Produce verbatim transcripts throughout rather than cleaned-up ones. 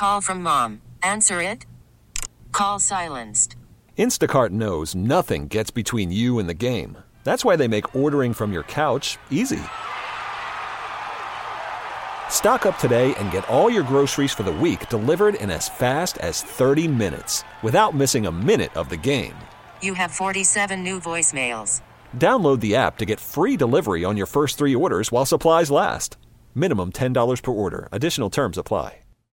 Call from mom. Answer it. Call silenced. Instacart knows nothing gets between you and the game. That's why they make ordering from your couch easy. Stock up today and get all your groceries for the week delivered in as fast as thirty minutes without missing a minute of the game. You have forty-seven new voicemails. Download the app to get free delivery on your first three orders while supplies last. Minimum ten dollars per order. Additional terms apply.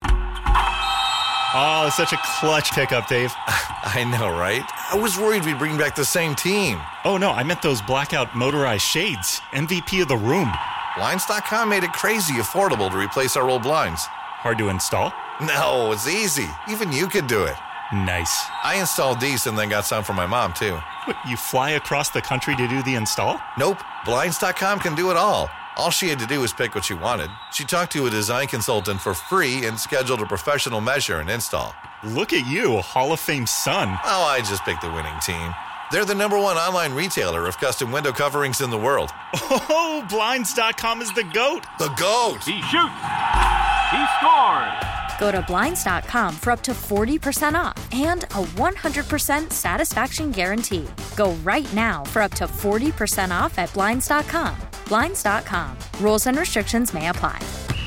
Oh, such a clutch pickup, Dave. I know, right? I was worried we'd bring back the same team. Oh, no, I meant those blackout motorized shades. M V P of the room. Blinds dot com made it crazy affordable to replace our old blinds. Hard to install? No, it's easy. Even you could do it. Nice. I installed these and then got some for my mom, too. What, you fly across the country to do the install? Nope. Blinds dot com can do it all. All she had to do was pick what she wanted. She talked to a design consultant for free and scheduled a professional measure and install. Look at you, a Hall of Fame son. Oh, I just picked the winning team. They're the number one online retailer of custom window coverings in the world. Oh, Blinds dot com is the GOAT. The GOAT. He shoots. He scores. Go to Blinds dot com for up to forty percent off and a one hundred percent satisfaction guarantee. Go right now for up to forty percent off at Blinds dot com. Blinds dot com. Rules and restrictions may apply.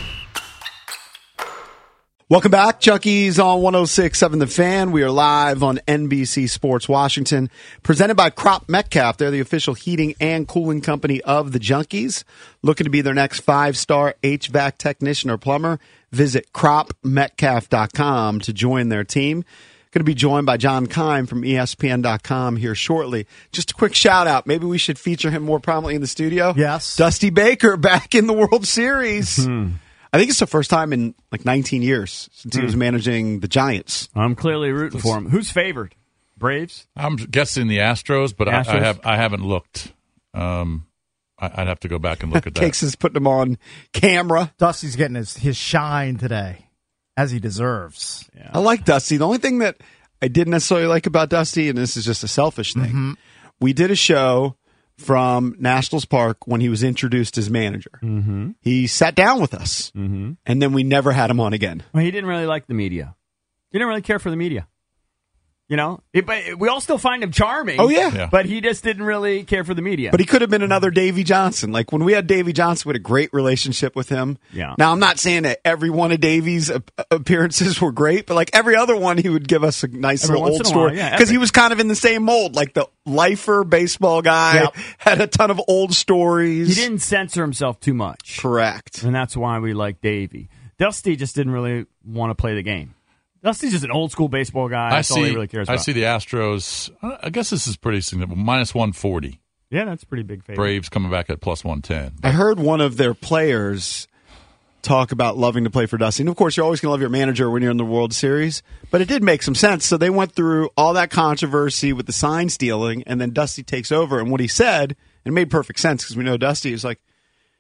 Welcome back, Junkies on one oh six point seven The Fan. We are live on N B C Sports Washington, presented by Crop Metcalf. They're the official heating and cooling company of the Junkies. Looking to be their next five-star H V A C technician or plumber? Visit crop metcalf dot com to join their team. Going to be joined by John Keim from E S P N dot com here shortly. Just a quick shout-out. Maybe we should feature him more prominently in the studio. Yes. Dusty Baker back in the World Series. Hmm. I think it's the first time in like nineteen years since he was managing the Giants. I'm clearly rooting for him. Who's favored? Braves? I'm guessing the Astros, but Astros? I, I have I haven't looked. Um, I, I'd have to go back and look at that. Cakes is putting him on camera. Dusty's getting his, his shine today, as he deserves. Yeah. I like Dusty. The only thing that I didn't necessarily like about Dusty, and this is just a selfish thing, Mm-hmm. we did a show from Nationals Park when he was introduced as manager. Mm-hmm. He sat down with us, Mm-hmm. and then we never had him on again. Well, he didn't really like the media. He didn't really care for the media. You know, it, but we all still find him charming. Oh, yeah. Yeah. But he just didn't really care for the media. But he could have been another Davey Johnson. Like when we had Davey Johnson, we had a great relationship with him. Yeah. Now, I'm not saying that every one of Davey's uh, appearances were great, but like every other one, he would give us a nice Every little once old in a story. while, yeah, Because every- he was kind of in the same mold. Like the lifer baseball guy, Yep. had a ton of old stories. he didn't censor himself too much. Correct. And that's why we like Davey. Dusty just didn't really want to play the game. Dusty's just an old school baseball guy. I That's all see. he really cares I about. see the Astros. uh, I guess this is pretty significant. Minus one forty. Yeah, that's a pretty big favorite. Braves coming back at plus one ten. I heard one of their players talk about loving to play for Dusty. And of course, you're always going to love your manager when you're in the World Series, but it did make some sense. So they went through all that controversy with the sign stealing, and then Dusty takes over. And what he said, and it made perfect sense because we know Dusty is like,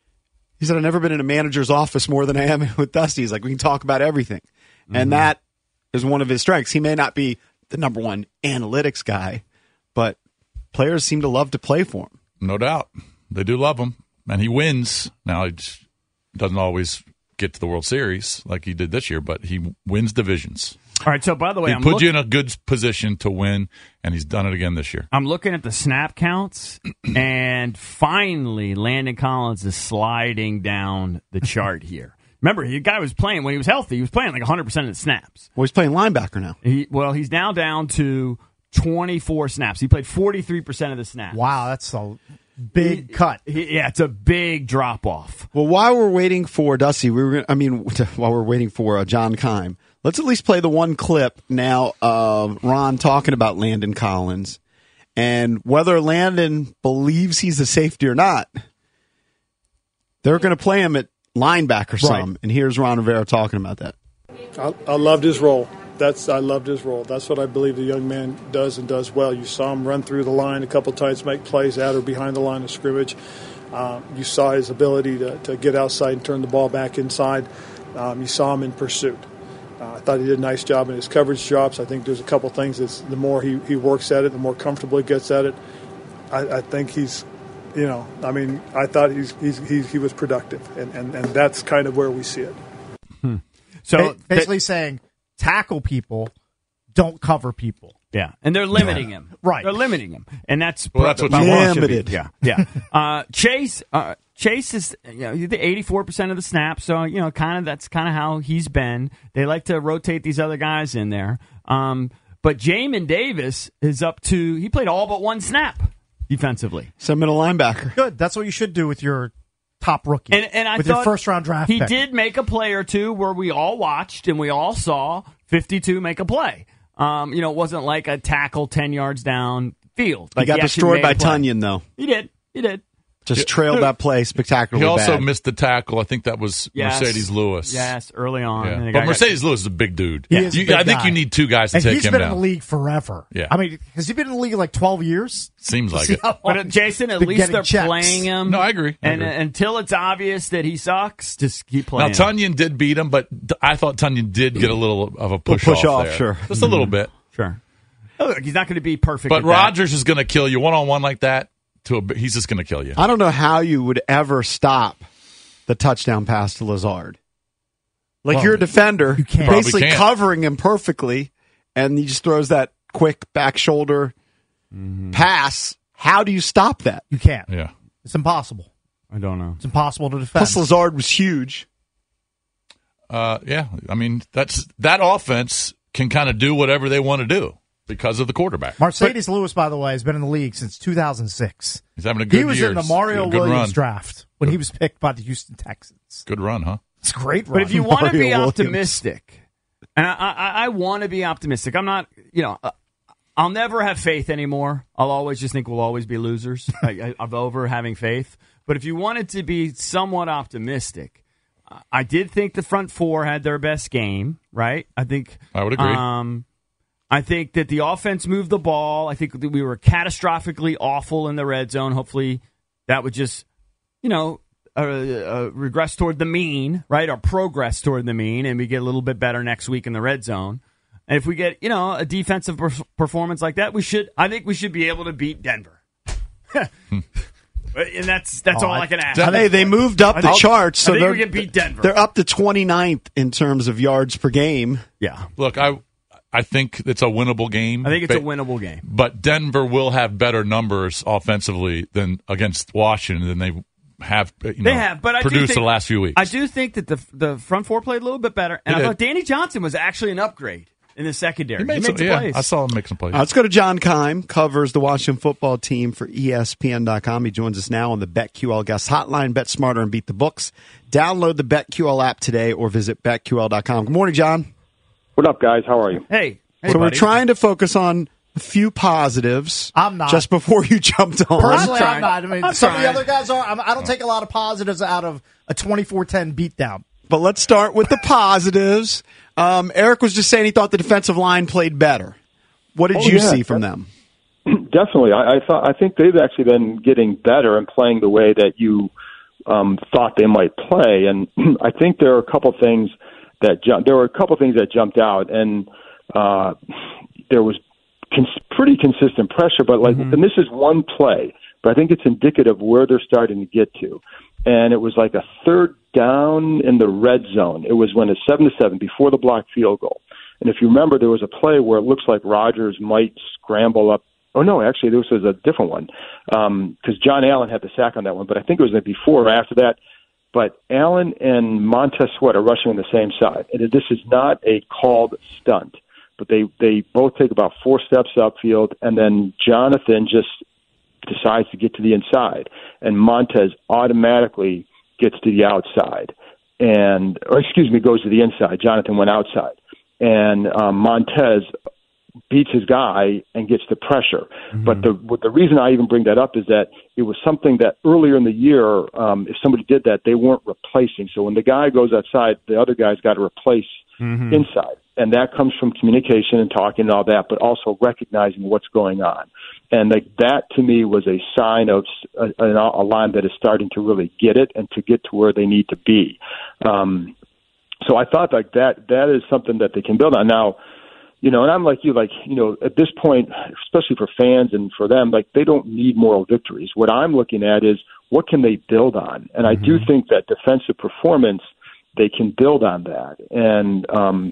he said, I've never been in a manager's office more than I am with Dusty. He's like, we can talk about everything. Mm-hmm. And that is one of his strengths. He may not be the number one analytics guy, but players seem to love to play for him. No doubt. They do love him. And he wins. Now, he just doesn't always get to the World Series like he did this year, but he wins divisions. All right, so by the way, He I'm put look- you in a good position to win, and he's done it again this year. I'm looking at the snap counts, and finally, Landon Collins is sliding down the chart here. Remember, the guy was playing when he was healthy. He was playing like one hundred percent of the snaps. Well, he's playing linebacker now. He, well, he's now down to twenty-four snaps. He played forty-three percent of the snaps. Wow, that's a big He- cut. he- yeah, it's a big drop off. Well, while we're waiting for Dusty, we were gonna, I mean, while we're waiting for uh, John Keim, let's at least play the one clip now of Ron talking about Landon Collins and whether Landon believes he's a safety or not. They're going to play him at linebacker some, Right. and here's Ron Rivera talking about that. I, I loved his role. That's I loved his role. That's what I believe the young man does and does well. You saw him run through the line a couple times, make plays at or behind the line of scrimmage. Um, you saw his ability to, to get outside and turn the ball back inside. Um, you saw him in pursuit. Uh, I thought he did a nice job in his coverage jobs. I think there's a couple things that's the more he, he works at it, the more comfortable he gets at it. I, I think he's, you know, I mean, I thought he's, he's, he's he was productive, and, and, and that's kind of where we see it. So Ba- basically saying tackle people, don't cover people. Yeah, and they're limiting him. Right. They're limiting him. And that's Well, that's what about you what it want. should be. Limited. Yeah, yeah. Uh, Chase uh, Chase is you know, the eighty-four percent of the snaps, so you know, kind of that's kind of how he's been. They like to rotate these other guys in there. Um, but Jamin Davis is up to he played all but one snap defensively. Some middle linebacker. Good. That's what you should do with your top rookie. And, and I with thought your first round draft he pick. did make a play or two where we all watched and we all saw fifty-two make a play. Um, you know, it wasn't like a tackle ten yards down field. Like he got he actually destroyed made by a play. Tunyon, though. He did. He did. Just trailed that play spectacularly He also bad. missed the tackle. I think that was Yes. Mercedes Lewis. Yes, early on. Yeah. And the guy But got- Mercedes Lewis is a big dude. He is a You- big I think guy. you need two guys to and take he's him been down. in the league forever. Yeah. I mean, has he been in the league like twelve years? Seems like See it. how But long uh, Jason, at he's been least getting they're checks. playing him. No, I agree. I And agree. uh, until it's obvious that he sucks, just keep Now playing. him. Tunyon did beat him, but th- I thought Tunyon did get a little of a push, push off, off, there. sure. Just a little bit. Sure. Oh, look, he's not going to be perfect. But at that. Rodgers is going to kill you one on one like that. To a, he's just going to kill you. I don't know how you would ever stop the touchdown pass to Lazard. Like Well, you're a defender, you can't. basically Probably can't. covering him perfectly, and he just throws that quick back shoulder pass. How do you stop that? You can't. Yeah. It's impossible. I don't know. It's impossible to defend. Plus, Lazard was huge. Uh, yeah. I mean, that's that offense can kind of do whatever they want to do because of the quarterback. Mercedes Lewis, by the way, has been in the league since two thousand six. He's having a good He was year. in the Mario Good Williams run. draft when he was picked by the Houston Texans. Good run, huh? It's a great run. But if you want to Mario be Williams. optimistic, and I, I, I want to be optimistic, I'm not, you know, uh, I'll never have faith anymore. I'll always just think we'll always be losers. I, I, I'm over having faith. But if you wanted to be somewhat optimistic, uh, I did think the front four had their best game, right? I think I would agree. Um, I think that the offense moved the ball. I think that we were catastrophically awful in the red zone. Hopefully that would just, you know, uh, uh, regress toward the mean, right? Or progress toward the mean, and we get a little bit better next week in the red zone. And if we get, you know, a defensive per- performance like that, we should. I think we should be able to beat Denver. And that's that's Oh, all I, I- can ask. Hey, they moved up I the think- charts, so I think they're we can beat Denver. they're up to twenty-ninth in terms of yards per game. Yeah, Look, I I think it's a winnable game. I think it's a but, winnable game. But Denver will have better numbers offensively than against Washington than they have. You know, They have, but I do produced think, the last few weeks. I do think that the the front four played a little bit better, and They I did. thought Danny Johnson was actually an upgrade in the secondary. He made, He some, made some yeah, plays. I saw him make some plays. Uh, let's go to John Keim, covers the Washington football team for E S P N dot com. He joins us now on the BetQL Guest Hotline. Bet smarter and beat the books. Download the BetQL app today or visit Bet Q L dot com. Good morning, John. What up, guys? How are you? Hey, hey so buddy. we're trying to focus on a few positives. I'm not. Just before you jumped on. Personally, trying. I'm not. I mean, I'm some of the trying. other guys are. I'm, I don't take a lot of positives out of a twenty-four ten beatdown. But let's start with the positives. Um, Eric was just saying he thought the defensive line played better. What did Oh, you yeah. see from them? Definitely. I, I thought. I think they've actually been getting better and playing the way that you um, thought they might play. And I think there are a couple things that jump, there were a couple things that jumped out, and uh, there was cons- pretty consistent pressure. But like, Mm-hmm. and this is one play, but I think it's indicative where they're starting to get to. And it was like a third down in the red zone. It was when it's seven to seven before the blocked field goal. And if you remember, there was a play where it looks like Rodgers might scramble up. Oh, no, actually, this was a different one because um, John Allen had the sack on that one, but I think it was before or after that. But Allen and Montez Sweat are rushing on the same side. And this is not a called stunt, but they, they both take about four steps upfield, and then Jonathan just decides to get to the inside, and Montez automatically gets to the outside. And, or excuse me, goes to the inside. Jonathan went outside. And um, Montez beats his guy and gets the pressure. Mm-hmm. But the what the reason I even bring that up is that it was something that earlier in the year, um, if somebody did that, they weren't replacing. So when the guy goes outside, the other guy's got to replace mm-hmm. inside. And that comes from communication and talking and all that, but also recognizing what's going on. And like that, to me, was a sign of a, a line that is starting to really get it and to get to where they need to be. Um, so I thought like that that is something that they can build on. Now, you know, and I'm like you, like, you know, at this point, especially for fans and for them, like they don't need moral victories. What I'm looking at is what can they build on? And I mm-hmm. do think that defensive performance, they can build on that. And um,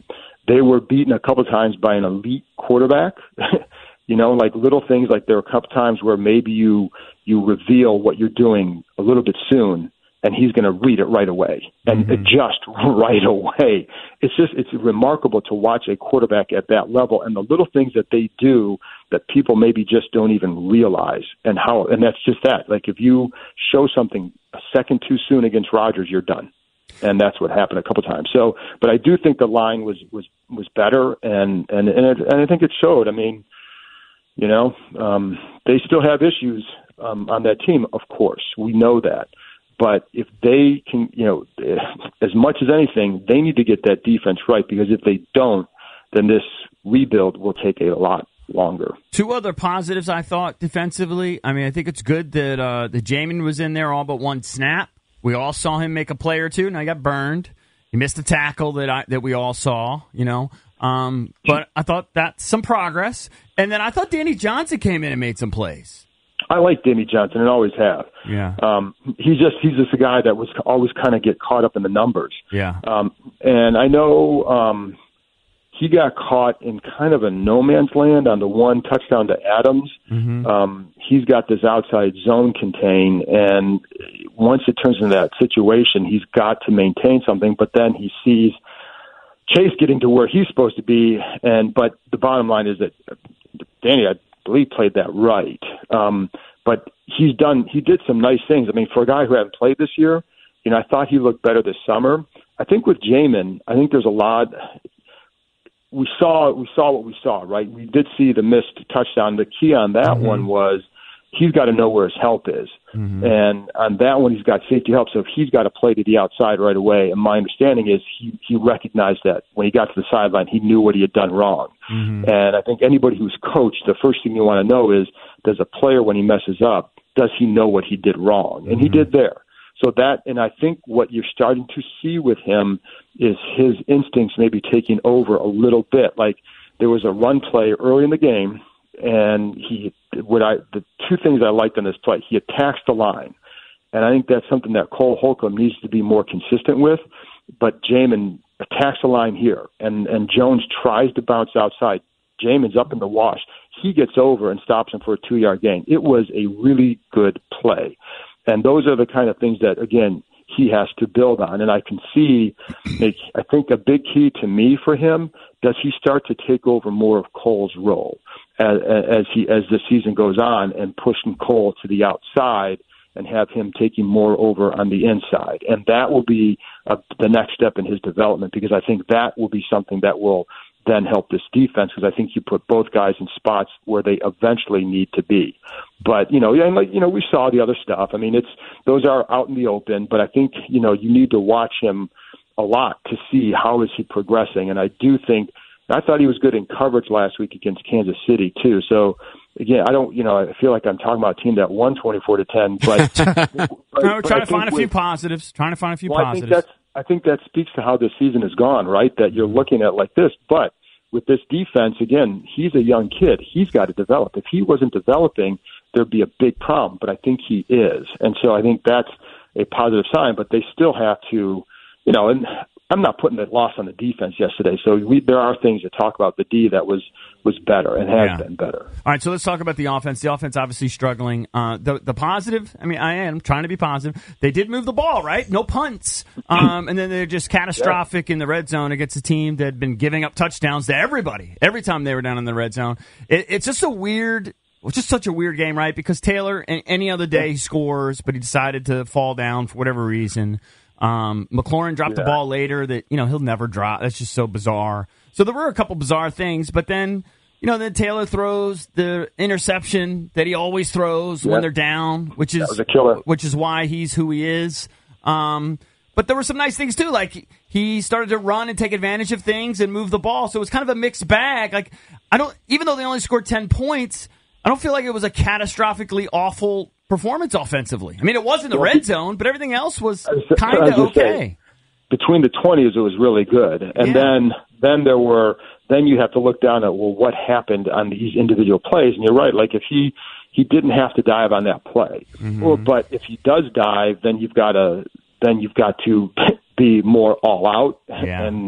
they were beaten a couple of times by an elite quarterback. You know, like little things, like there were a couple times where maybe you you reveal what you're doing a little bit soon, and he's going to read it right away and mm-hmm. adjust right away. It's just it's remarkable to watch a quarterback at that level, and the little things that they do that people maybe just don't even realize, and how. And that's just that. Like if you show something a second too soon against Rodgers, you're done. And that's what happened a couple times. So, but I do think the line was was was better, and and and, it, and I think it showed. I mean. You know, um, they still have issues um, on that team, of course. We know that. But if they can, you know, as much as anything, they need to get that defense right, because if they don't, then this rebuild will take a lot longer. Two other positives, I thought, defensively. I mean, I think it's good that uh, the Jamin was in there all but one snap. We all saw him make a play or two. Now he got burned. He missed a tackle that I, that we all saw, you know. Um, but I thought that's some progress. And then I thought Danny Johnson came in and made some plays. I like Danny Johnson and always have. Yeah. Um, he's just he's just a guy that was always kind of get caught up in the numbers. Yeah. Um, and I know um, he got caught in kind of a no man's land on the one touchdown to Adams. Mm-hmm. Um, he's got this outside zone contain, and once it turns into that situation, he's got to maintain something. But then he sees Chase getting to where he's supposed to be, and but the bottom line is that Danny, I believe, played that right. Um, but he's done. He did some nice things. I mean, for a guy who hadn't played this year, you know, I thought he looked better this summer. I think with Jamin, I think there's a lot. We saw we saw what we saw, right? We did see the missed touchdown. The key on that mm-hmm. one was he's got to know where his help is. Mm-hmm. And on that one, he's got safety help. So if he's got to play to the outside right away, and my understanding is he, he recognized that when he got to the sideline, he knew what he had done wrong. Mm-hmm. And I think anybody who's coached, the first thing you want to know is, does a player, when he messes up, does he know what he did wrong? And mm-hmm. he did there. So that, and I think what you're starting to see with him is his instincts maybe taking over a little bit. Like there was a run play early in the game, and he, what I, the two things I liked on this play, he attacks the line. And I think that's something that Cole Holcomb needs to be more consistent with. But Jamin attacks the line here, and, and Jones tries to bounce outside. Jamin's up in the wash. He gets over and stops him for a two-yard gain. It was a really good play. And those are the kind of things that, again, he has to build on. And I can see, like, I think a big key to me for him, does he start to take over more of Cole's role as, as he as the season goes on, and pushing Cole to the outside and have him taking more over on the inside. And that will be uh, the next step in his development, because I think that will be something that will then help this defense, because I think you put both guys in spots where they eventually need to be. But, you know, and like, you know, we saw the other stuff. I mean, it's, those are out in the open, but I think, you know, you need to watch him a lot to see how is he progressing. And I do think, I thought he was good in coverage last week against Kansas City too. So again, I don't, you know, I feel like I'm talking about a team that won twenty-four to ten, but, but no, we're trying to find a few positives, trying to find a few well, positives. I think, that's, I think that speaks to how this season has gone, right? That you're looking at like this, but with this defense, again, he's a young kid. He's got to develop. If he wasn't developing, there'd be a big problem, but I think he is. And so I think that's a positive sign, but they still have to, you know, and I'm not putting the loss on the defense yesterday. So we, there are things to talk about the D that was, was better and has yeah. been better. All right, so let's talk about the offense. The offense obviously struggling. Uh, the the positive, I mean, I am trying to be positive. They did move the ball, right? No punts. Um, and then they're just catastrophic yeah. in the red zone against a team that had been giving up touchdowns to everybody every time they were down in the red zone. It, it's just a weird, it's just such a weird game, right? Because Taylor, any other day, he scores, but he decided to fall down for whatever reason. Um, McLaurin dropped yeah. the ball later that, you know, he'll never drop. That's just so bizarre. So there were a couple bizarre things, but then, you know, then Taylor throws the interception that he always throws yeah. when they're down, which is that was a killer. Which is why he's who he is. Um, but there were some nice things too, like he started to run and take advantage of things and move the ball. So it was kind of a mixed bag. Like I don't, even though they only scored ten points, I don't feel like it was a catastrophically awful performance offensively. I mean, it was in the red zone, but everything else was kind of okay. Say, between the twenties, it was really good, and yeah. then then there were then you have to look down at well, what happened on these individual plays, and you're right. Like if he he didn't have to dive on that play, mm-hmm. well, but if he does dive, then you've got to then you've got to be more all out yeah. and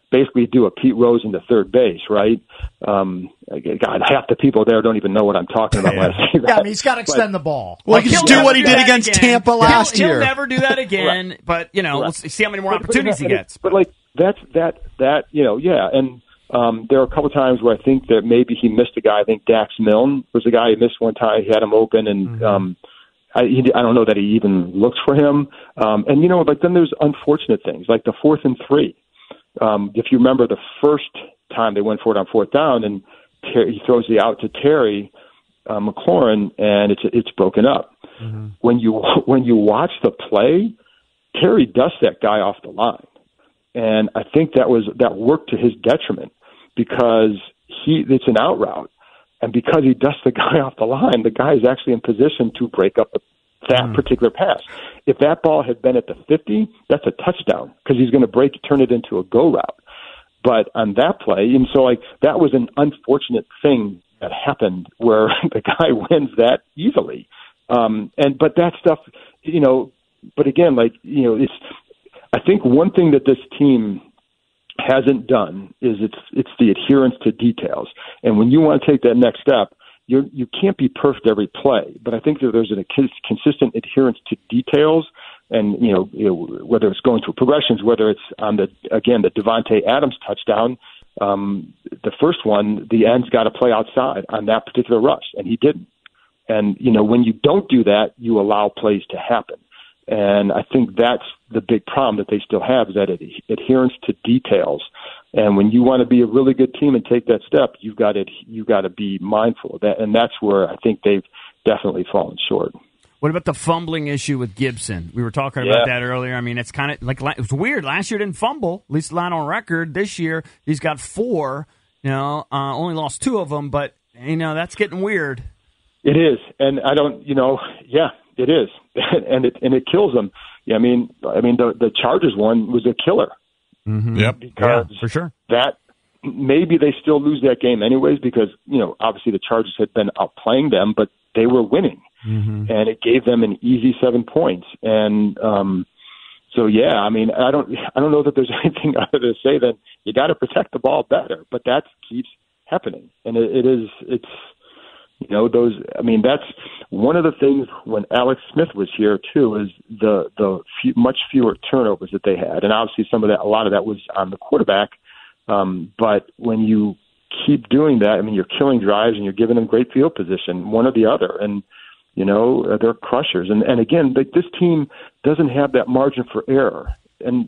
basically do a Pete Rose into third base, right? Um, God, half the people there don't even know what I'm talking about when I say that. Yeah, I mean, he's got to extend but, the ball. Well, he can just do what he did against again. Tampa last he'll, year. He'll never do that again, right. but, you know, right. we'll see how many more but, opportunities but, he gets. But, like, that's, that, that, you know, yeah, and um, there are a couple times where I think that maybe he missed a guy. I think Dax Milne was the guy he missed one time. He had him open, and mm-hmm. um, I, he, I don't know that he even looked for him. Um, and, you know, like, then there's unfortunate things, like the fourth and three. Um, if you remember the first time they went for it on fourth down, and Ter- he throws the out to Terry uh, McLaurin, and it's it's broken up. Mm-hmm. When you when you watch the play, Terry dusts that guy off the line, and I think that was that worked to his detriment because he it's an out route, and because he dusts the guy off the line, the guy is actually in position to break up the, that mm-hmm. particular pass. If that ball had been at the fifty, that's a touchdown because he's going to break turn it into a go route. But on that play, and so like that was an unfortunate thing that happened where the guy wins that easily. Um, and but that stuff, you know. But again, like you know, it's. I think one thing that this team hasn't done is it's it's the adherence to details. And when you want to take that next step, you you can't be perfect every play. But I think that there's a consistent adherence to details. And, you know, you know, whether it's going through progressions, whether it's on the, again, the Devontae Adams touchdown, um, the first one, the end's got to play outside on that particular rush, and he didn't. And, you know, when you don't do that, you allow plays to happen. And I think that's the big problem that they still have is that ad- adherence to details. And when you want to be a really good team and take that step, you've got to, you've got to be mindful of that. And that's where I think they've definitely fallen short. What about the fumbling issue with Gibson? We were talking yeah. about that earlier. I mean, it's kind of like it was weird. Last year didn't fumble, at least not on record. This year he's got four. You know, uh, only lost two of them, but you know that's getting weird. It is, and I don't. You know, yeah, it is, and it and it kills them. Yeah, I mean, I mean the the Chargers one was a killer. Mm-hmm. Yep, because yeah, for sure. That maybe they still lose that game anyways because you know obviously the Chargers had been outplaying them, but they were winning. Mm-hmm. And it gave them an easy seven points. And um, so, yeah, I mean, I don't, I don't know that there's anything other to say than you got to protect the ball better. But that keeps happening, and it, it is, it's, you know, those. I mean, that's one of the things when Alex Smith was here too is the the few, much fewer turnovers that they had, and obviously some of that, a lot of that was on the quarterback. Um, but when you keep doing that, I mean, you're killing drives and you're giving them great field position, one or the other, and you know, they're crushers. And, and again, like, this team doesn't have that margin for error. And,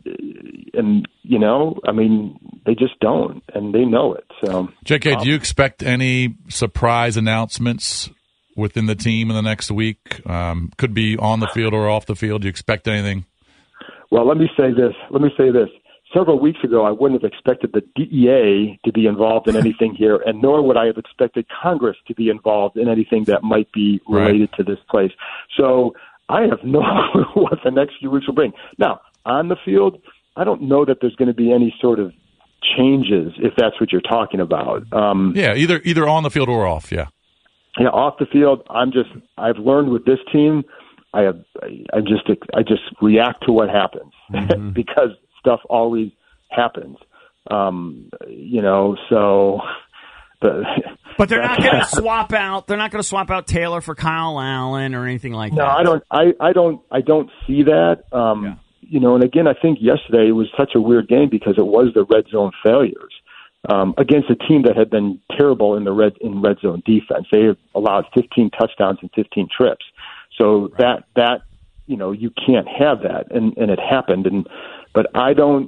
and you know, I mean, they just don't, and they know it. So, J K, um, do you expect any surprise announcements within the team in the next week? Um, could be on the field or off the field. Do you expect anything? Well, let me say this. Let me say this. Several weeks ago, I wouldn't have expected the D E A to be involved in anything here, and nor would I have expected Congress to be involved in anything that might be related right. to this place. So I have no clue what the next few weeks will bring. Now, on the field, I don't know that there's going to be any sort of changes, if that's what you're talking about. Um, yeah, either either on the field or off, yeah. Yeah, off the field, I'm just, I've learned with this team, I have, I just, I just react to what happens mm-hmm. because stuff always happens, um, you know. So, the, but they're not going to swap out. They're not going to swap out Taylor for Kyle Allen or anything like no, that. No, I don't. I, I don't. I don't see that. Um, yeah. You know, and again, I think yesterday was such a weird game because it was the red zone failures um, against a team that had been terrible in the red in red zone defense. They have allowed fifteen touchdowns and fifteen trips. So right. that that you know you can't have that, and and it happened. And but I don't.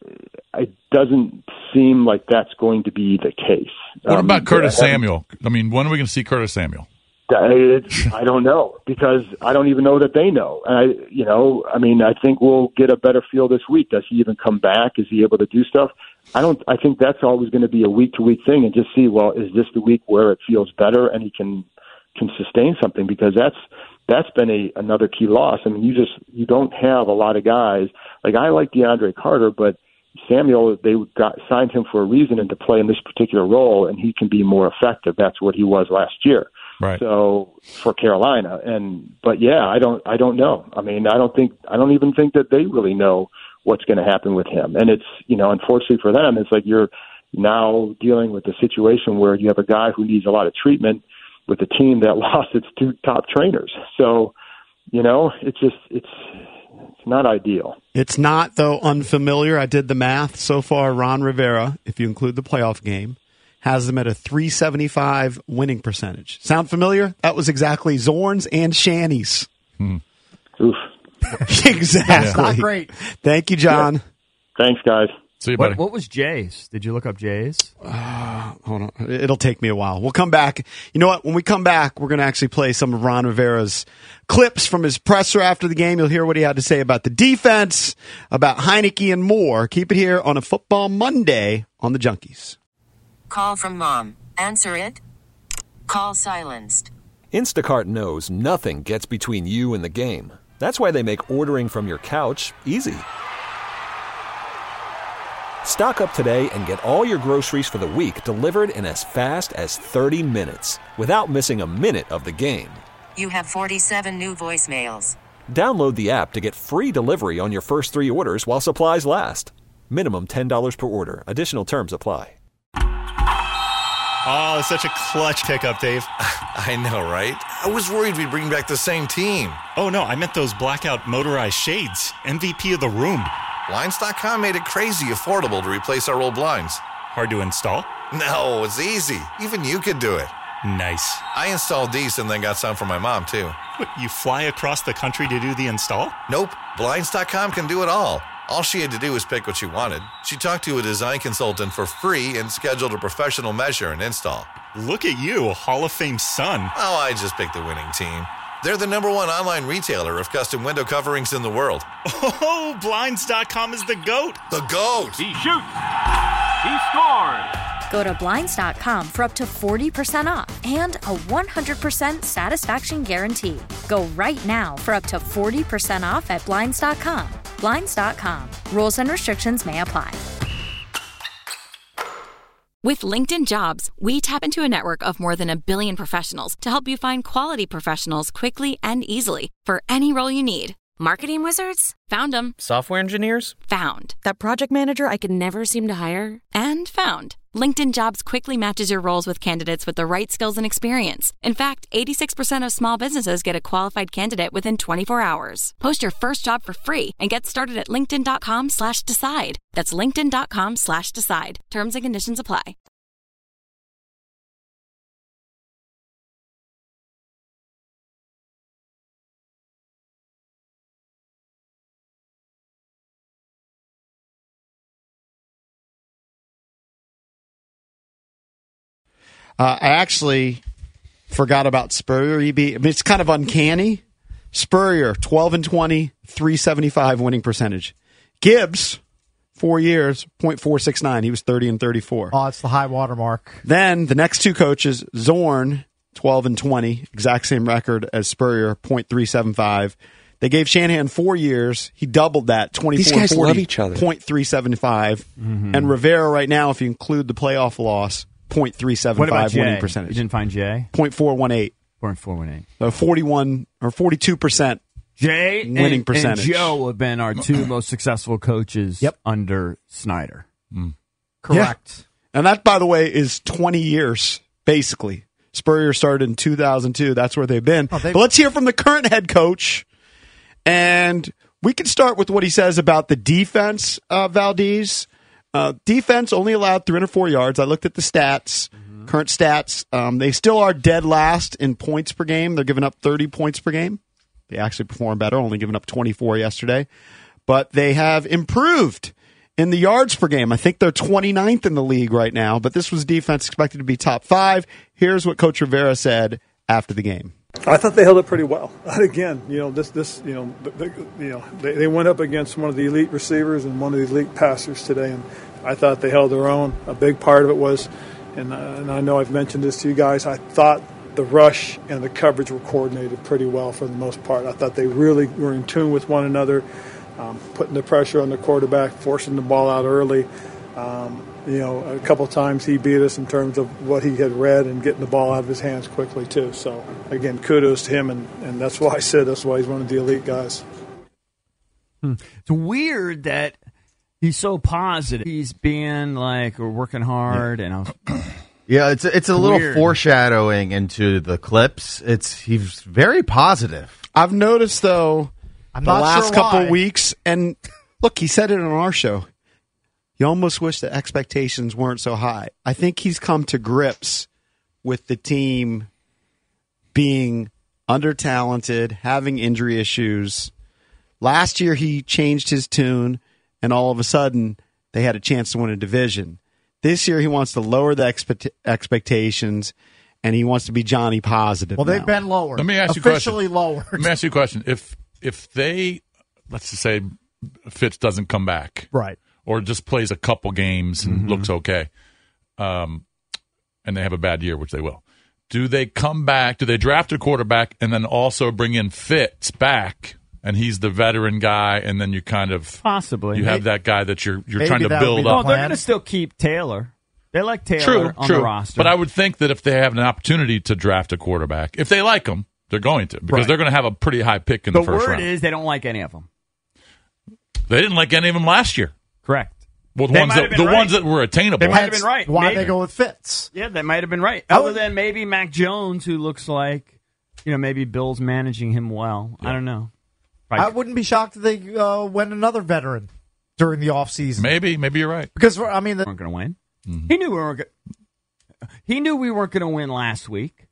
It doesn't seem like that's going to be the case. What um, about Curtis Samuel? I mean, when are we going to see Curtis Samuel? I, I don't know because I don't even know that they know. And I, you know, I mean, I think we'll get a better feel this week. Does he even come back? Is he able to do stuff? I don't. I think that's always going to be a week to week thing, and just see. Well, is this the week where it feels better and he can can sustain something? Because that's that's been a another key loss. I mean, you just you don't have a lot of guys like I like DeAndre Carter, but Samuel, they got signed him for a reason and to play in this particular role, and he can be more effective. That's what he was last year. Right. So for Carolina, and but yeah, I don't, I don't know. I mean, I don't think, I don't even think that they really know what's going to happen with him. And it's, you know, unfortunately for them, it's like you're now dealing with a situation where you have a guy who needs a lot of treatment with a team that lost its two top trainers. So, you know, it's just, it's, it's not ideal. It's not, though, unfamiliar. I did the math so far. Ron Rivera, if you include the playoff game, has them at a three seventy-five winning percentage. Sound familiar? That was exactly Zorn's and Shanny's. Hmm. Oof. Exactly. It's not great. Thank you, John. Yeah. Thanks, guys. See you, buddy. What, what was Jay's? Did you look up Jay's? Uh, hold on. It'll take me a while. We'll come back. You know what? When we come back, we're going to actually play some of Ron Rivera's clips from his presser after the game. You'll hear what he had to say about the defense, about Heineke, and more. Keep it here on a Football Monday on the Junkies. Call from mom. Answer it. Call silenced. Instacart knows nothing gets between you and the game. That's why they make ordering from your couch easy. Stock up today and get all your groceries for the week delivered in as fast as thirty minutes without missing a minute of the game. You have forty-seven new voicemails. Download the app to get free delivery on your first three orders while supplies last. Minimum ten dollars per order. Additional terms apply. Oh, such a clutch pickup, Dave. I know, right? I was worried we'd bring back the same team. Oh, no, I meant those blackout motorized shades. M V P of the room. Blinds dot com made it crazy affordable to replace our old blinds. Hard to install? No, it's easy. Even you could do it. Nice. I installed these and then got some for my mom, too. What, you fly across the country to do the install? Nope. Blinds dot com can do it all. All she had to do was pick what she wanted. She talked to a design consultant for free and scheduled a professional measure and install. Look at you, Hall of Fame son. Oh, I just picked the winning team. They're the number one online retailer of custom window coverings in the world. Oh, Blinds dot com is the GOAT. The GOAT. He shoots. He scores. Go to Blinds dot com for up to forty percent off and a one hundred percent satisfaction guarantee. Go right now for up to forty percent off at Blinds dot com. Blinds dot com. Rules and restrictions may apply. With LinkedIn Jobs, we tap into a network of more than a billion professionals to help you find quality professionals quickly and easily for any role you need. Marketing wizards? Found them. Software engineers? Found. That project manager I could never seem to hire? And found. LinkedIn Jobs quickly matches your roles with candidates with the right skills and experience. In fact, eighty-six percent of small businesses get a qualified candidate within twenty-four hours. Post your first job for free and get started at linkedin.com slash decide. That's linkedin.com slash decide. Terms and conditions apply. Uh, I actually forgot about Spurrier. E B. I mean, it's kind of uncanny. Spurrier, twelve and twenty, three seventy-five winning percentage. Gibbs, four years, point four six nine. He was thirty and thirty-four. Oh, it's the high water mark. Then the next two coaches, Zorn, twelve and twenty, exact same record as Spurrier, point three seven five. They gave Shanahan four years. He doubled that, twenty-four These guys forty, love each other. point three seven five. Mm-hmm. And Rivera right now, if you include the playoff loss, point three seven What about five Jay? winning percentage. You didn't find Jay? point four one eight. point four one eight. So forty-one or forty-two percent Jay winning and, percentage. and Joe have been our two most successful coaches Yep. under Snyder. Mm. Correct. Yeah. And that, by the way, is twenty years, basically. Spurrier started in two thousand two. That's where they've been. Oh, they've- but let's hear from the current head coach. And we can start with what he says about the defense, uh, Valdez. Uh, defense only allowed three hundred four yards. I looked at the stats, mm-hmm. current stats. Um, they still are dead last in points per game. They're giving up thirty points per game. They actually perform better, only giving up twenty-four yesterday. But they have improved in the yards per game. I think they're twenty-ninth in the league right now, but this was defense expected to be top five. Here's what Coach Rivera said after the game. I thought they held it pretty well. Again, you know, this, this, you know, they, you know, they, they went up against one of the elite receivers and one of the elite passers today, and I thought they held their own. A big part of it was, and, uh, and I know I've mentioned this to you guys, I thought the rush and the coverage were coordinated pretty well for the most part. I thought they really were in tune with one another, um, putting the pressure on the quarterback, forcing the ball out early. Um, you know, a couple times he beat us in terms of what he had read and getting the ball out of his hands quickly too. So, again, kudos to him, and, and that's why I said that's why he's one of the elite guys. It's weird that he's so positive. He's being like, we're working hard, yeah. and I was. Yeah, it's a, it's a Weird. little foreshadowing into the clips. It's he's very positive. I've noticed though I'm the not last sure couple why. weeks, and look, he said it on our show. You almost wish the expectations weren't so high. I think he's come to grips with the team being under-talented, having injury issues. Last year he changed his tune, and all of a sudden they had a chance to win a division. This year he wants to lower the expect- expectations, and he wants to be Johnny positive. Well, they've now. been lowered. Let me ask you a question. Officially lowered. Let me ask you a question. If if they, let's just say Fitz doesn't come back. Right. Or just plays a couple games and mm-hmm. looks okay, um, and they have a bad year, which they will. Do they come back? Do they draft a quarterback and then also bring in Fitz back, and he's the veteran guy, and then you kind of possibly you have Maybe. that guy that you're you're Maybe trying to that build would be up. No, they're going to still keep Taylor. They like Taylor true, on true. the roster. But I would think that if they have an opportunity to draft a quarterback, if they like him, they're going to because Right. they're going to have a pretty high pick in the the first word round. is they don't like any of them. They didn't like any of them last year. Correct. Well, the They ones might that have been the right. ones that were attainable. They might have been right. Why Maybe. they go with Fitz? Yeah, they might have been right. I Other would- than maybe Mac Jones, who looks like, you know, maybe Bill's managing him well. I don't know. I wouldn't be shocked if they uh, went another veteran during the offseason. Maybe, maybe you're right. Because, I mean, the, weren't going to win. Mm-hmm. He knew we weren't. Go- he knew we weren't going to win last week.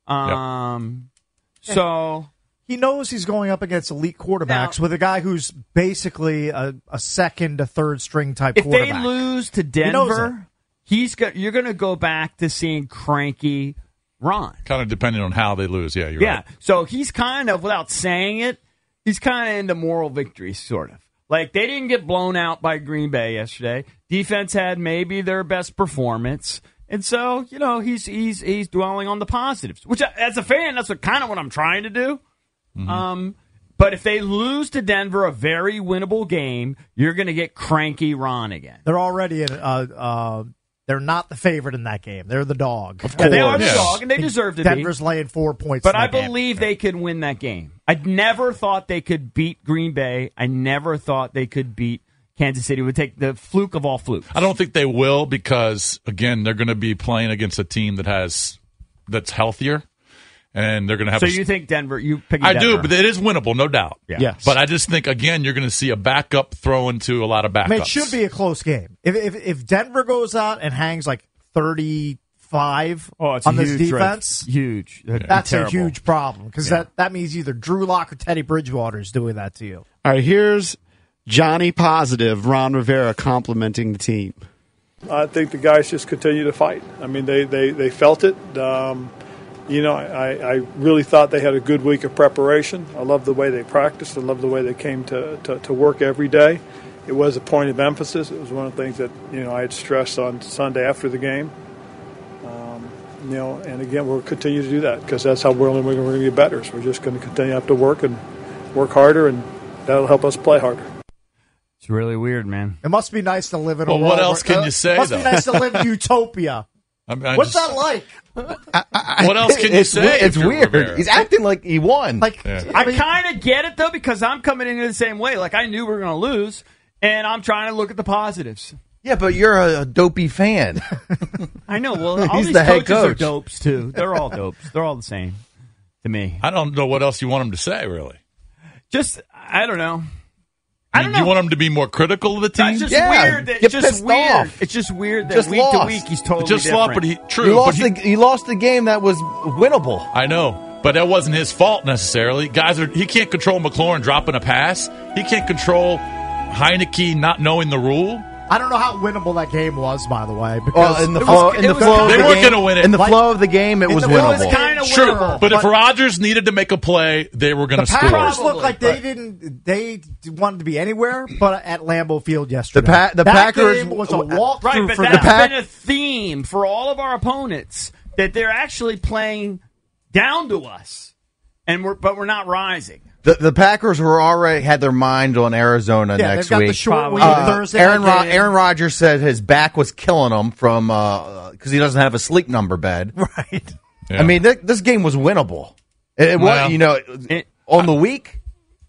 Um, Yep. so he knows he's going up against elite quarterbacks Now- with a guy who's basically a, a second to third string type if quarterback. they lose to He knows it. Denver, he's got. You're going to go back to seeing cranky Ron. Kind of depending on how they lose. Yeah, you're Yeah. right. So he's kind of, without saying it, he's kind of into moral victories, sort of. Like, they didn't get blown out by Green Bay yesterday. Defense had maybe their best performance. And so, you know, he's he's he's dwelling on the positives, which, as a fan, that's what, kind of what I'm trying to do. Mm-hmm. Um, but if they lose to Denver, a very winnable game, you're going to get cranky Ron again. They're already in. Uh, uh, they're not the favorite in that game. They're the dog. Of Yeah, they are the dog, and they deserve to be. Denver's laying four points. But in I that game. believe they could win that game. I never thought they could beat Green Bay. I never thought they could beat Kansas City. It would take the fluke of all flukes. I don't think they will because again they're going to be playing against a team that has that's healthier, and they're going to have. So a, you think Denver? You pick I Denver. do, but it is winnable, no doubt. Yeah. Yes. But I just think again you're going to see a backup throw into a lot of backups. I mean, it should be a close game. If if, if Denver goes out and hangs like thirty-five Oh, it's on a this huge defense, red- huge. That'd be that's a terrible. huge problem because Yeah. that, that means either Drew Lock or Teddy Bridgewater is doing that to you. All right, here's Johnny Positive, Ron Rivera complimenting the team. I think the guys just continue to fight. I mean, they, they, they felt it. Um, you know, I, I really thought they had a good week of preparation. I love the way they practiced. I love the way they came to, to, to work every day. It was a point of emphasis. It was one of the things that, you know, I had stressed on Sunday after the game. Um, you know, and again, we'll continue to do that because that's how we're only we're going to get better. So we're just going to continue to have to work and work harder, and that'll help us play harder. It's really weird, man. It must be nice to live in Well, a world. what else where- can uh, you say, It must though? be nice to live in utopia. I mean, I What's just- that like? What else can you it's say? we- if It's you're weird. Rivera? He's acting like he won. Like Yeah. I kind of get it, though, because I'm coming into the same way. Like, I knew we were going to lose, and I'm trying to look at the positives. Yeah, but you're a, a dopey fan. I know. Well, all He's these the head coaches are coach. dopes, too. They're all dopes. They're all the same to me. I don't know what else you want him to say, really. Just, I don't know. I don't You know. want him to be more critical of the team? It's just Yeah, weird. That, get it's just pissed weird. off. It's just weird that Just week to lost. week he's totally just different. lost, but he true. you lost but the he, you lost the game that was winnable. I know, but that wasn't his fault necessarily. Guys are he can't control McLaurin dropping a pass. He can't control Heineke not knowing the rule. I don't know how winnable that game was, by the way. Because Well, in the it flow, was, in it the was- flow, They of the weren't game, gonna win it. In the Like- flow of the game, it in was the- it was winnable. kinda True, winnable. but if But- Rodgers needed to make a play, they were going The to score. Packers Probably, looked like they but- didn't. They wanted to be anywhere but at Lambeau Field yesterday. The Pa- the that Packers- game was a walkthrough Right, but for that's them. Pack- been a theme for all of our opponents that they're actually playing down to us, and we're but we're not rising. The, the Packers were already had their mind on Arizona Yeah, next they've got week. the short Probably. week Uh, Thursday. Aaron night Ro- game. Aaron Rodgers said his back was killing him from because he doesn't have a sleep number bed. Right. Yeah. I mean, th- this game was winnable. It, it Well, was, you know, it- on the week.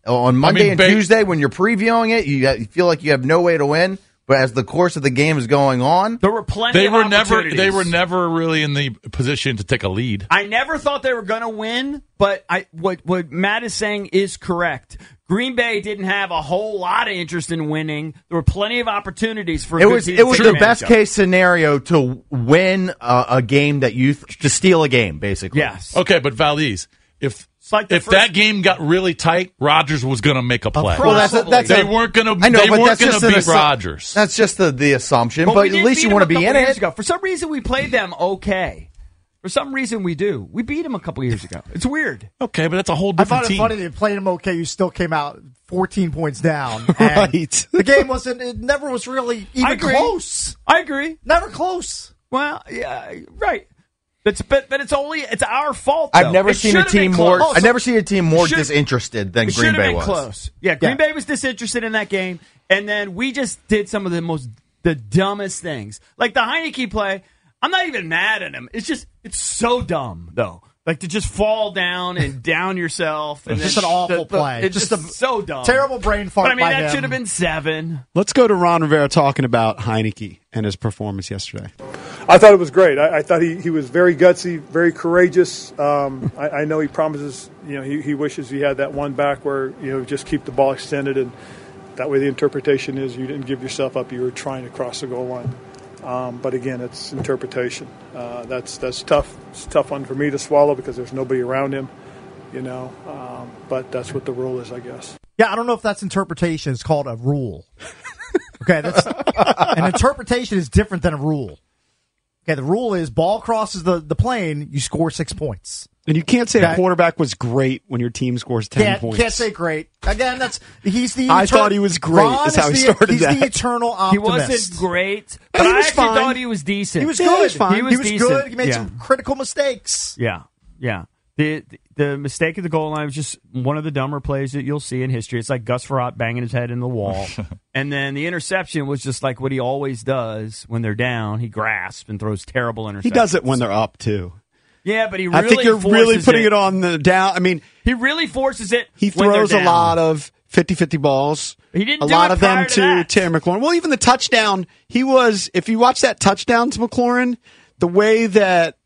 On Monday I mean, and ba- Tuesday, when you're previewing it, you, you feel like you have no way to win. But as the course of the game is going on, there were plenty They of were never. opportunities. They were never really in the position to take a lead. I never thought they were going to win, but I, what what Matt is saying is correct. Green Bay didn't have a whole lot of interest in winning. There were plenty of opportunities for. it good was teams it was to the take best advantage of. case scenario to win a, a game that you th- to steal a game, basically. Yes. Okay, but Valdez, if like if first- that game got really tight, Rodgers was going to make a play. Well, that's a, that's they a- weren't going to. I know, They but weren't that's going just to an beat assu- Rodgers. That's just the, the assumption. But But, we at did least beat you them want a to be couple in years it. ago. For some reason, we played them okay. For some reason, we do. We beat them a couple years ago. It's weird. Okay, but that's a whole I different thought it team. funny that you played him okay. You still came out fourteen points down. And Right. The game wasn't. It never was really even I agree. close. I agree. Never close. Well, yeah, right. It's but but it's only it's our fault. I've though. never It seen a should've been team more. close. I've never seen a team more Should've- disinterested than It Green should have Bay been was. close. Yeah, Green Bay was disinterested in that game, and then we just did some of the most the dumbest things, like the Heineke play. I'm not even mad at him. It's just it's so dumb though. Like to just fall down and down yourself. And Just then an awful the- the- play. It's Just just, a so dumb. terrible brain fart But I mean, by that him. should have been seven. Let's go to Ron Rivera talking about Heineke and his performance yesterday. I thought it was great. I, I thought he, he was very gutsy, very courageous. Um, I, I know he promises, you know, he, he wishes he had that one back where, you know, just keep the ball extended, and that way the interpretation is you didn't give yourself up, you were trying to cross the goal line. Um, but again, it's interpretation. Uh, that's that's tough. It's a tough one for me to swallow because there's nobody around him, you know. Um, but that's what the rule is, I guess. Yeah, I don't know if that's interpretation. It's called a rule. Okay, that's an interpretation is different than a rule. Okay, the rule is ball crosses the, the plane, you score six points. And you can't say Okay. a quarterback was great when your team scores ten Can't, points. can't say great. Again, that's he's the. I etern- thought he was great, Ron is how he the- started He's that. the eternal He optimist. wasn't great, but He I was actually fine. thought he was decent. He was Yeah, good. he was fine. He was, He was decent. good. He made Yeah. some critical mistakes. Yeah, yeah. The, the the mistake at the goal line was just one of the dumber plays that you'll see in history. It's like Gus Frerotte banging his head in the wall. And then the interception was just like what he always does when they're down. He grasps and throws terrible interceptions. He does it when they're up, too. Yeah, but he really I think you're really forces putting it. it on the down. I mean, He really forces it. he when they're throws a down. lot of fifty-fifty balls. He didn't a do lot it of them prior to to that. Terry McLaurin. Well, even the touchdown, he was, if you watch that touchdown to McLaurin, the way that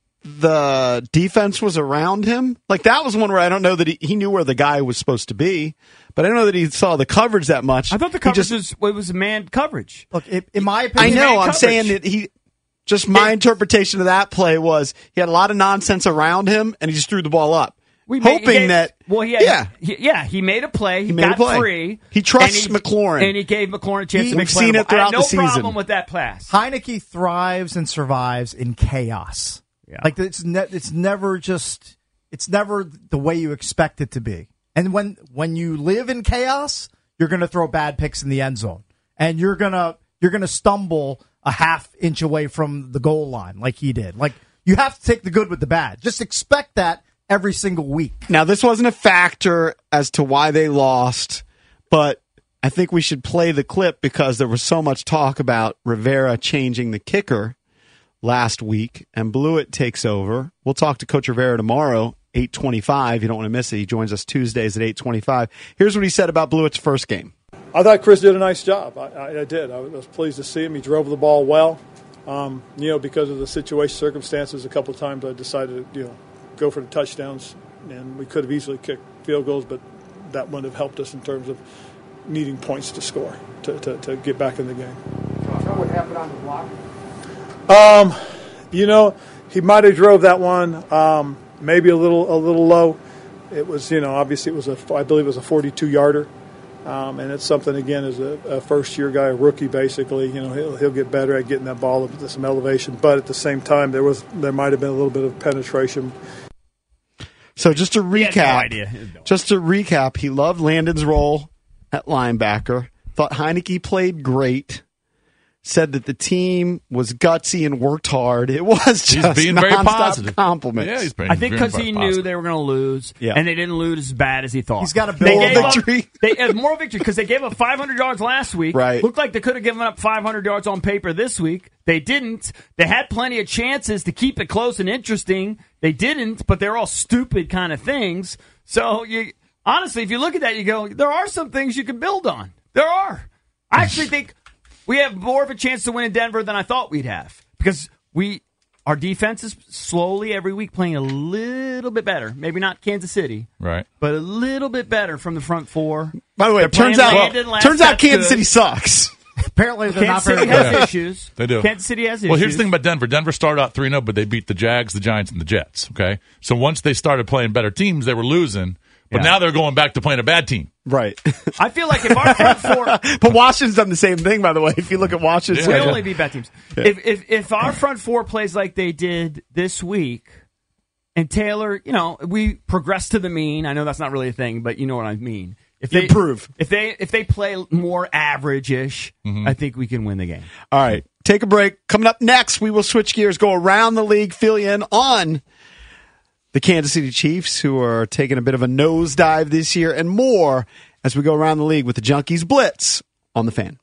the defense was around him, like that was one where I don't know that he, he knew where the guy was supposed to be, but I don't know that he saw the coverage that much. I thought the He coverage just- was, it was man coverage. Look, in, in my I opinion, know. man I'm coverage. saying that he. Just my interpretation of that play was he had a lot of nonsense around him, and he just threw the ball up, We made- hoping he gave- that. well, he had, yeah, he, yeah, he made a play. He, He made got a play. free. He trusts and he, McLaurin. and he gave McLaurin a chance He- to make We've play seen on it the ball. I had throughout no the season. problem with that pass. Heineke thrives and survives in chaos. Yeah. Like it's ne- it's never just it's never the way you expect it to be. And when when you live in chaos, you're going to throw bad picks in the end zone, and you're gonna you're gonna stumble a half inch away from the goal line like he did. Like you have to take the good with the bad. Just expect that every single week. Now, this wasn't a factor as to why they lost, but I think we should play the clip because there was so much talk about Rivera changing the kicker last week, and Blewett takes over. We'll talk to Coach Rivera tomorrow, eight twenty-five. You don't want to miss it. He joins us Tuesdays at eight twenty-five. Here's what he said about Blewett's first game. I thought Chris did a nice job. I, I, I did. I was pleased to see him. He drove the ball well. Um, you know, because of the situation, circumstances, a couple of times I decided to, you know, go for the touchdowns, and we could have easily kicked field goals, but that wouldn't have helped us in terms of needing points to score to, to, to get back in the game. What happened on the block? Um, you know, he might have drove that one um, maybe a little a little low. It was, you know, obviously it was a, I believe it was a forty-two yarder. Um, and it's something, again, as a, a first-year guy, a rookie, basically, you know, he'll, he'll get better at getting that ball up to some elevation. But at the same time, there was there might have been a little bit of penetration. So just to He had no recap, idea. He had no just to recap, he loved Landon's role at linebacker. Thought Heineke played great. Said that the team was gutsy and worked hard. It was just He's being very nonstop positive. compliments. Yeah, he's being I think very because he positive. knew they were going to lose, Yeah. and they didn't lose as bad as he thought. He's got a They moral gave up- victory. They had moral victory because they gave up five hundred yards last week. Right. Looked like they could have given up five hundred yards on paper this week. They didn't. They had plenty of chances to keep it close and interesting. They didn't, but they're all stupid kind of things. So you, honestly, if you look at that, you go, there are some things you can build on. There are. I actually think we have more of a chance to win in Denver than I thought we'd have because we our defense is slowly every week playing a little bit better. Maybe not Kansas City, right? But a little bit better from the front four. By the way, it turns out well, turns out Kansas good. City sucks. Apparently, they're Kansas not very City has Yeah. issues. They do. Kansas City has issues. Well, here's the thing about Denver. Denver started out three and oh, but they beat the Jags, the Giants, and the Jets. Okay, so once they started playing better teams, they were losing. But Yeah. now they're going back to playing a bad team. Right. I feel like if our front four, but Washington's done the same thing, by the way. If you look at Washington, we only beat bad teams. If, if if our front four plays like they did this week, and Taylor, you know, we progress to the mean. I know that's not really a thing, but you know what I mean. If they improve, if they if they play more average-ish, Mm-hmm. I think we can win the game. All right, take a break. Coming up next, we will switch gears, go around the league, fill you in on the Kansas City Chiefs, who are taking a bit of a nosedive this year, and more as we go around the league with the Junkies Blitz on the Fan.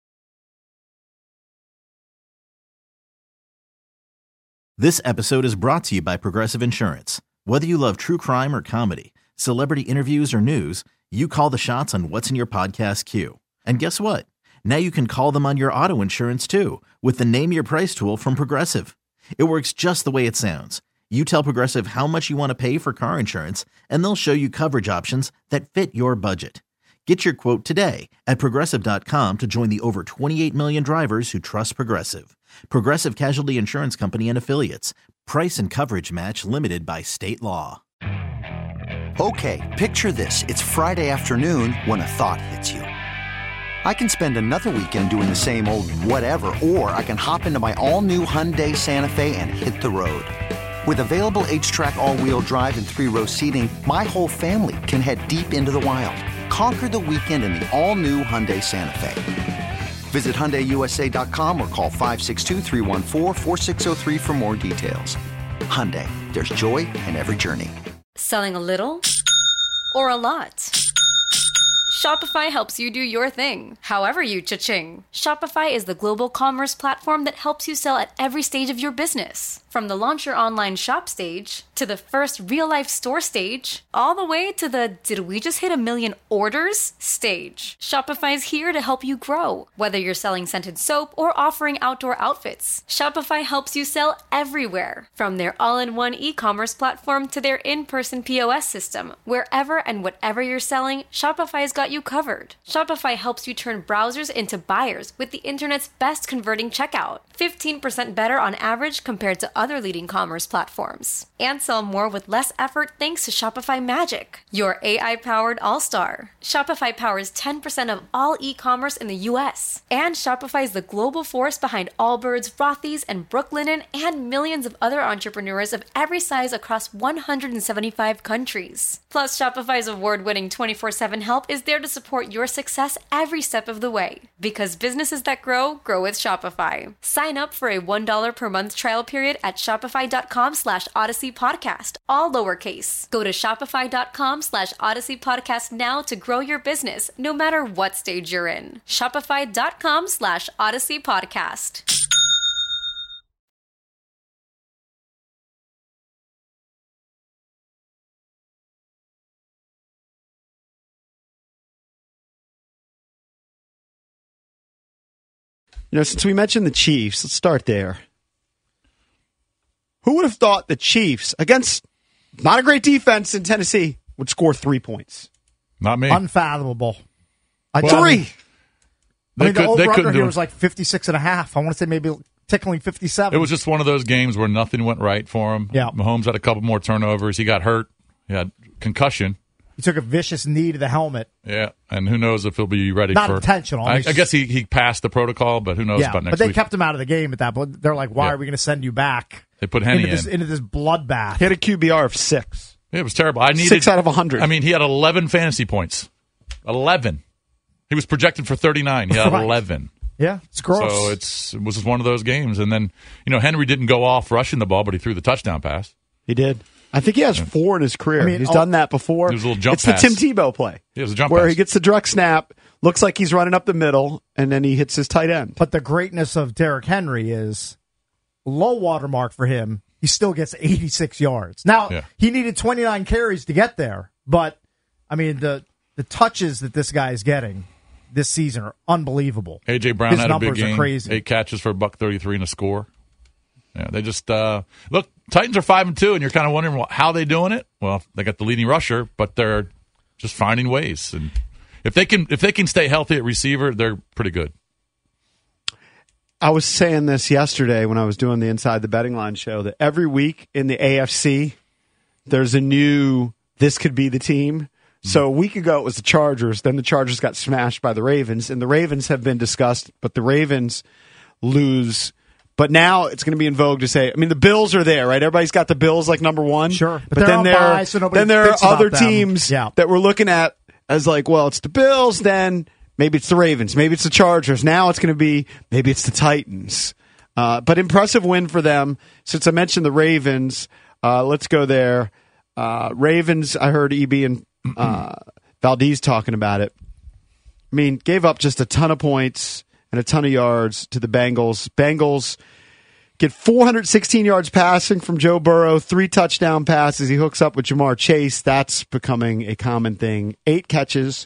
This episode is brought to you by Progressive Insurance. Whether you love true crime or comedy, celebrity interviews or news, you call the shots on what's in your podcast queue. And guess what? Now you can call them on your auto insurance too with the Name Your Price tool from Progressive. It works just the way it sounds. You tell Progressive how much you want to pay for car insurance, and they'll show you coverage options that fit your budget. Get your quote today at Progressive dot com to join the over twenty-eight million drivers who trust Progressive. Progressive Casualty Insurance Company and Affiliates. Price and coverage match limited by state law. Okay, picture this. It's Friday afternoon when a thought hits you. I can spend another weekend doing the same old whatever, or I can hop into my all-new Hyundai Santa Fe and hit the road. With available H-Track all-wheel drive and three-row seating, my whole family can head deep into the wild. Conquer the weekend in the all-new Hyundai Santa Fe. Visit Hyundai U S A dot com or call five six two, three one four, four six zero three for more details. Hyundai, there's joy in every journey. Selling a little or a lot? Shopify helps you do your thing, however you cha-ching. Shopify is the global commerce platform that helps you sell at every stage of your business. From the launch your online shop stage, to the first real-life store stage, all the way to the did we just hit a million orders stage. Shopify's here to help you grow. Whether you're selling scented soap or offering outdoor outfits, Shopify helps you sell everywhere. From their all-in-one e-commerce platform to their in-person P O S system, wherever and whatever you're selling, Shopify's got you covered. Shopify helps you turn browsers into buyers with the internet's best converting checkout. fifteen percent better on average compared to other leading commerce platforms. And sell more with less effort thanks to Shopify Magic, your A I-powered all-star. Shopify powers ten percent of all e-commerce in the U S. And Shopify is the global force behind Allbirds, Rothy's, and Brooklinen, and millions of other entrepreneurs of every size across one hundred seventy-five countries. Plus, Shopify's award-winning twenty-four seven help is there to support your success every step of the way. Because businesses that grow, grow with Shopify. Sign up for a one dollar per month trial period at shopify.com slash Odyssey Podcast, all lowercase. Go to shopify.com slash Odyssey Podcast now to grow your business, no matter what stage you're in. Shopify.com slash Odyssey Podcast. You know, since we mentioned the Chiefs, let's start there. Who would have thought the Chiefs, against not a great defense in Tennessee, would score three points? Not me. Unfathomable. I Well, three. They I mean, could- the they over-under couldn't do here it. was like fifty-six and a half. I want to say maybe tickling fifty-seven. It was just one of those games where nothing went right for him. Yeah. Mahomes had a couple more turnovers. He got hurt. He had concussion. He took a vicious knee to the helmet. Yeah, and who knows if he'll be ready Not for intentional. I, He's I guess he, he passed the protocol, but who knows yeah, about next but they week? kept him out of the game at that point. They're like, why Yeah. are we going to send you back? They put Henny into this, in. into this bloodbath. He had a Q B R of six. It was terrible. I needed Six out of one hundred. I mean, he had eleven fantasy points. eleven. He was projected for thirty-nine. He had Right. eleven. Yeah, it's gross. So it's it was just one of those games. And then, you know, Henry didn't go off rushing the ball, but he threw the touchdown pass. He did. I think he has four in his career. I mean, He's oh, done that before. It was a little jump it's pass. the Tim Tebow play. It was a jump where pass. he gets the direct snap, looks like he's running up the middle, and then he hits his tight end. But the greatness of Derrick Henry is low water mark for him. He still gets eighty-six yards. Now, Yeah. he needed twenty-nine carries to get there, but I mean, the the touches that this guy is getting this season are unbelievable. A J. Brown His had a big numbers are game. crazy. Eight catches for a buck thirty-three and a score. Yeah, they just uh, look. Titans are five and two, and you're kind of wondering well, how they doing it. Well, they got the leading rusher, but they're just finding ways. And if they can, if they can stay healthy at receiver, they're pretty good. I was saying this yesterday when I was doing the Inside the Betting Line show that every week in the A F C, there's a new. This could be the team. So a week ago it was the Chargers. Then the Chargers got smashed by the Ravens, and the Ravens have been discussed, but the Ravens lose. But now it's going to be in vogue to say, I mean, the Bills are there, right? Everybody's got the Bills like number one. Sure. But, But they're then on there, bye, so nobody then there are thinks about other them. teams Yeah. that we're looking at as like, well, it's the Bills, then maybe it's the Ravens, maybe it's the Chargers. Now it's going to be, maybe it's the Titans. Uh, but impressive win for them. Since I mentioned the Ravens, uh, let's go there. Uh, Ravens, I heard E B and uh, Valdez talking about it. I mean, gave up just a ton of points and a ton of yards to the Bengals. Bengals get four hundred sixteen yards passing from Joe Burrow, three touchdown passes. He hooks up with Jamar Chase. That's becoming a common thing. Eight catches,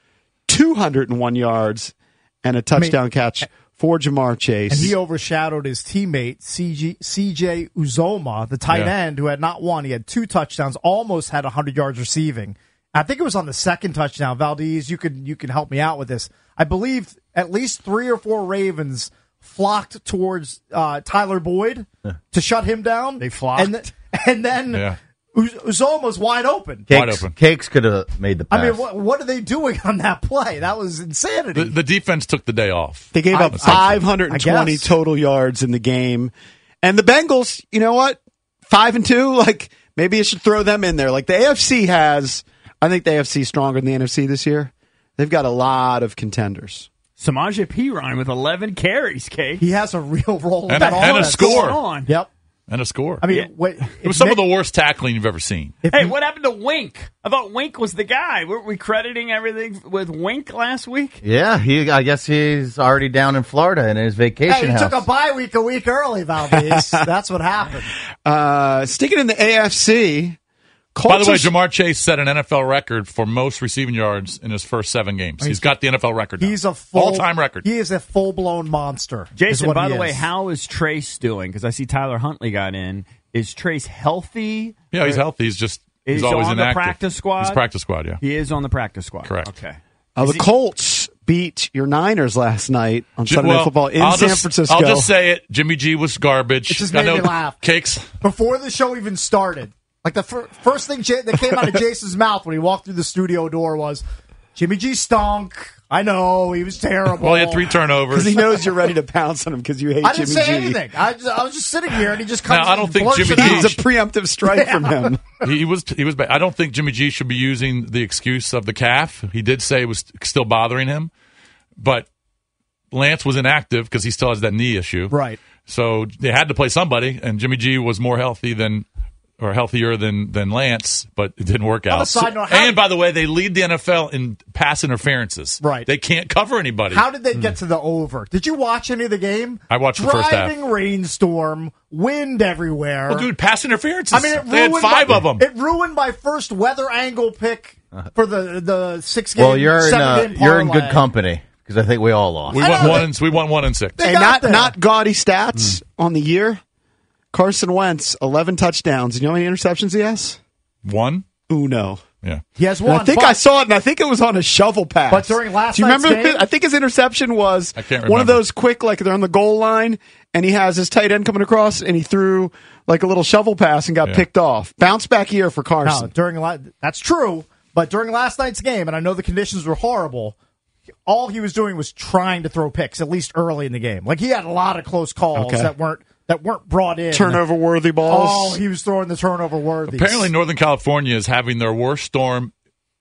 two hundred one yards, and a touchdown I mean, catch for Jamar Chase. And he overshadowed his teammate, C G, C J Uzoma, the tight Yeah. end, who had not one. He had two touchdowns, almost had one hundred yards receiving. I think it was on the second touchdown. Valdez, you could you can help me out with this. I believe at least three or four Ravens flocked towards uh, Tyler Boyd to shut him down. They flocked. And, th- and then Yeah. Uz- Uzoma's wide open. Cakes, Cakes could have made the pass. I mean, what, what are they doing on that play? That was insanity. The, the defense took the day off. They gave I- up I- five hundred twenty I guess. total yards in the game. And the Bengals, you know what? Five and two, like maybe you should throw them in there. Like the A F C has, I think the A F C is stronger than the N F C this year. They've got a lot of contenders. Samaje Perine with eleven carries, Kate. He has a real role in And that a- and a offense. score. On. Yep. And a score. I mean, wait, it was some of the worst tackling you've ever seen. Hey, what happened to Wink? I thought Wink was the guy. Weren't we crediting everything with Wink last week? Yeah, he. I guess he's already down in Florida in his vacation Hey, he house. took a bye week a week early, Valdez. That's what happened. Uh, sticking in the A F C. Colts By the way, are- Jamar Chase set an N F L record for most receiving yards in his first seven games. He's got the N F L record now. He's a full, all-time record. He is a full blown monster. is Jason, what by he the way, is. how is Trace doing? Because I see Tyler Huntley got in. Is Trace healthy? Yeah, he's Or- healthy. He's just he's Is always on the inactive. practice squad? He's practice squad, yeah. He is on the practice squad. Correct. Okay. Uh, Is the he- Colts beat your Niners last night on J- Sunday well, Night Football in I'll San just, Francisco. I'll just say it. Jimmy G was garbage. It just I made know me laugh. Cakes. Before the show even started, like the fir- first thing J- that came out of Jason's mouth when he walked through the studio door was, Jimmy G stunk. I know, he was terrible. Well, he had three turnovers. Because he knows you're ready to pounce on him because you hate I didn't Jimmy say G. anything. I, just, I was just sitting here, and he just comes Now, I and don't think blurts Jimmy it out. G- It's a preemptive strike from him. he, he was he was bad. I don't think Jimmy G should be using the excuse of the calf. He did say it was still bothering him, but Lance was inactive because he still has that knee issue. Right. So they had to play somebody, and Jimmy G was more healthy than or healthier than than Lance, but it didn't work On out. a side note, how- and by the way, they lead the N F L in pass interferences. Right. They can't cover anybody. How did they get to the over? Did you watch any of the game? I watched the first half. Driving rainstorm, wind everywhere. Well, dude, pass interferences. I mean, it they had ruined five my, of them. It ruined my first weather angle pick for the the six game. well, you're in seven uh, game you're in parlay. good company because I think we all lost. we won one and we won one and six. They Hey, got not there. not gaudy stats on the year. Carson Wentz, eleven touchdowns. You know how many interceptions he has? One. Uno. Yeah. He has And one. I think but- I saw it, and I think it was on a shovel pass. But during last Do you night's remember? game- I think his interception was I can't one of remember. those quick, like they're on the goal line, and he has his tight end coming across, and he threw like a little shovel pass and got Yeah. picked off. Bounce back year for No, Carson. during la- that's true. But during last night's game, and I know the conditions were horrible, all he was doing was trying to throw picks, at least early in the game. Like he had a lot of close calls Okay. that weren't that weren't brought in. Turnover worthy balls. Oh, he was throwing the turnover worthy. Apparently, Northern California is having their worst storm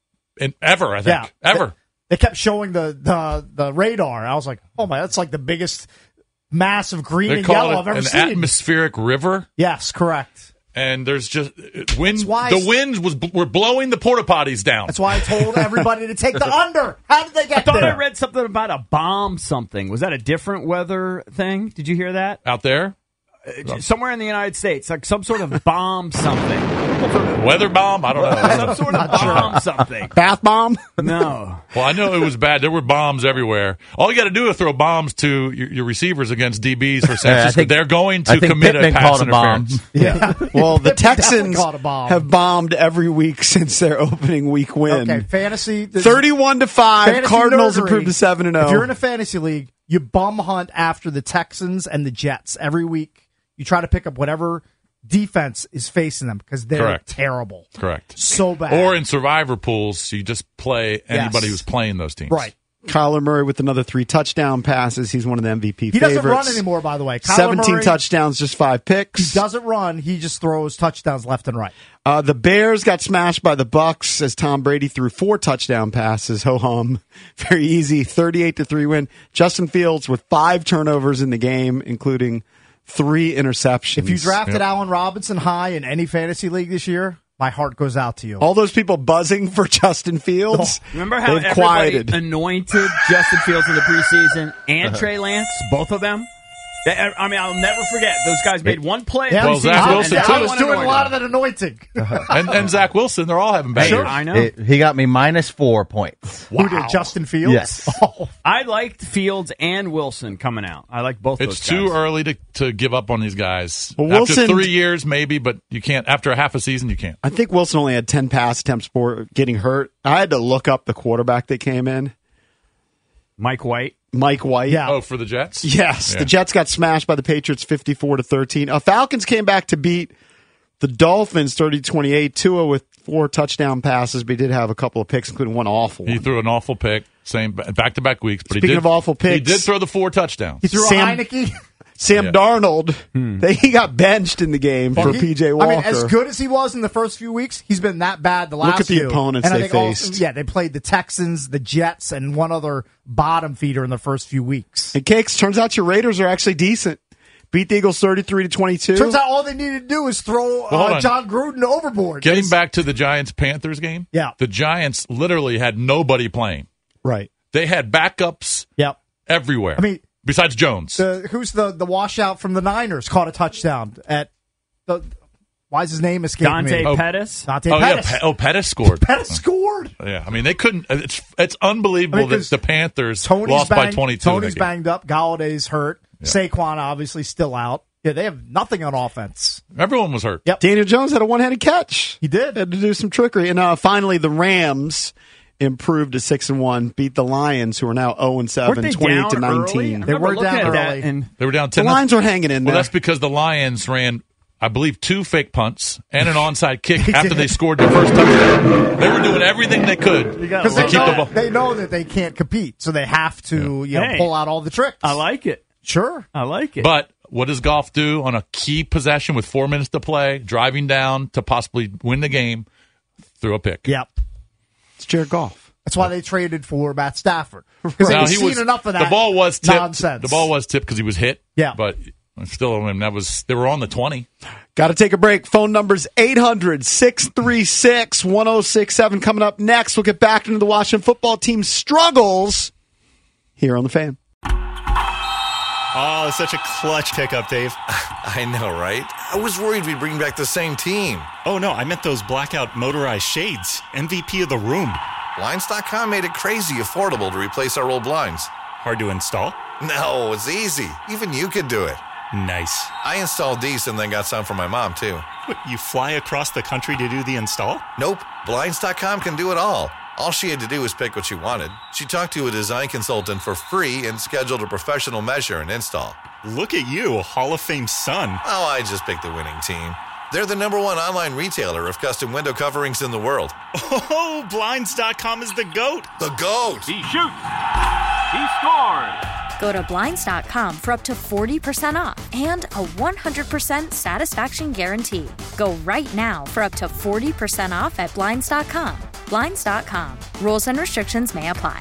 in ever. I think Yeah. ever. They kept showing the, the the radar. I was like, oh my, that's like the biggest mass of green They and call yellow it I've ever an seen. atmospheric river, Yes, correct. and there's just uh, wind. why- The winds was were blowing the porta potties down. That's why I told everybody to take the under. How did they get I thought there? I read something about a bomb something. Was that a different weather thing? Did you hear that? Out there, uh, somewhere in the United States, like some sort of bomb something. Weather bomb? I don't know. Some sort of bomb something. Bath bomb? No. Well, I know it was bad. There were bombs everywhere. All you got to do is throw bombs to your, your receivers against D Bs for San Francisco. think- They're going I to think commit a Pittman pass called a bomb. interference. Yeah. Well, the Texans caught a bomb. have bombed every week since their opening week win. Okay, fantasy. this- thirty-one to five. fantasy Cardinals nerdery. improved to seven and If you're in oh. a fantasy league, you bum hunt after the Texans and the Jets every week. You try to pick up whatever defense is facing them because they're Correct. terrible. Correct. So bad. Or in survivor pools, you just play anybody Yes. who's playing those teams. Right. Kyler Murray with another three touchdown passes. He's one of the M V P He favorites. doesn't run anymore, by the way. Kyler seventeen Murray, touchdowns, just five picks. He doesn't run. He just throws touchdowns left and right. Uh, the Bears got smashed by the Bucks as Tom Brady threw four touchdown passes. Ho hum, very easy, thirty-eight to three win. Justin Fields with five turnovers in the game, including three interceptions. If you drafted Allen Robinson high in any fantasy league this year, my heart goes out to you. all those people buzzing for Justin Fields, Remember how they've everybody quieted. anointed Justin Fields in the preseason and Trey Lance, both of them? They- I mean, I'll never forget. Those guys made one play. in Yeah, Well, preseason, Zach and Wilson, now too. I I was want doing a anoint lot them. of that anointing. and, and Zach Wilson, they're all having bad Sure, years. I know. It- he got me minus four points. Who did, Justin Fields? Yes. Oh, I liked Fields and Wilson coming out. I like both It's those too guys. early to, to give up on these guys. Well, After Wilson- three years, maybe, but you can't. After a half a season, you can't. I think Wilson only had ten pass attempts for getting hurt. I had to look up the quarterback that came in, Mike White. Mike White. Yeah. Oh, for the Jets? Yes, Yeah. the Jets got smashed by the Patriots fifty-four to thirteen. Uh, Falcons came back to beat the Dolphins thirty to twenty-eight. Tua with four touchdown passes, but he did have a couple of picks, including one awful He one. threw an awful pick, same back to back weeks. But Speaking he did, of awful picks- he did throw the four touchdowns. he threw Sam- a Heineke. Sam Yeah. Darnold, Hmm. they, he got benched in the game for He- P J Walker. I mean, as good as he was in the first few weeks, he's been that bad the last at the few. opponents and I they think faced. Also, yeah, they played the Texans, the Jets, and one other bottom feeder in the first few weeks. And Cakes, turns out your Raiders are actually decent. Beat the Eagles thirty-three to twenty-two. Turns out all they needed to do is throw Well, hold uh, on. John Gruden overboard. Getting back to the Giants-Panthers game, Yeah. the Giants literally had nobody playing. Right. They had backups Yep. everywhere. I mean, besides Jones. The, who's the the washout from the Niners caught a touchdown at the. Why is his name escaping Dante me? Oh. Pettis. Dante oh, Pettis. yeah. Pe- oh, Pettis scored. Pettis scored. Yeah, I mean, they couldn't. It's it's unbelievable I mean, that 'cause the Panthers Tony's lost by banged- twenty-two. in Tony's that game. banged up. Galladay's hurt. Saquon obviously still out. Yeah, they have nothing on offense. Everyone was hurt. Yep. Daniel Jones had a one-handed catch. He did. Had to do some trickery. And uh, finally, the Rams improved to six and one, beat the Lions, who are now zero and Weren't seven, they twenty-eight to down early? nineteen. I They remember were looking down at that early. and They were down The ten. Lions were hanging in Well, there. that's because the Lions ran, I believe, two fake punts and an onside kick after they scored their first touchdown. They were doing everything they could Because to they, keep the know, ball. they know that they can't compete, so they have to you know Hey. pull out all the tricks. I like it. Sure. I like it. But what does Goff do on a key possession with four minutes to play, driving down to possibly win the game through a pick? Yep. It's Jared Goff. That's why they traded for Matt Stafford. Because Now, they've he seen was- enough of that The ball was tipped. nonsense. The ball was tipped because he was hit. Yeah. But still, I mean, that was they were on the twenty. Got to take a break. Phone number's eight hundred, six three six, one oh six seven. Coming up next, we'll get back into the Washington football team's struggles here on The Fan. Oh, such a clutch pickup, Dave. I know, right? I was worried we'd bring back the same team. Oh, no, I meant those blackout motorized shades. M V P of the room. Blinds dot com made it crazy affordable to replace our old blinds. Hard to install? No, it's easy. Even you could do it. Nice. I installed these and then got some for my mom, too. What, you fly across the country to do the install? Nope. Blinds dot com can do it all. All she had to do was pick what she wanted. She talked to a design consultant for free and scheduled a professional measure and install. Look at you, a Hall of Fame son. Oh, I just picked the winning team. They're the number one online retailer of custom window coverings in the world. Oh, Blinds dot com is the GOAT. The GOAT! He shoots. He scores. Go to Blinds dot com for up to forty percent off and a one hundred percent satisfaction guarantee. Go right now for up to forty percent off at Blinds dot com. Blinds dot com. Rules and restrictions may apply.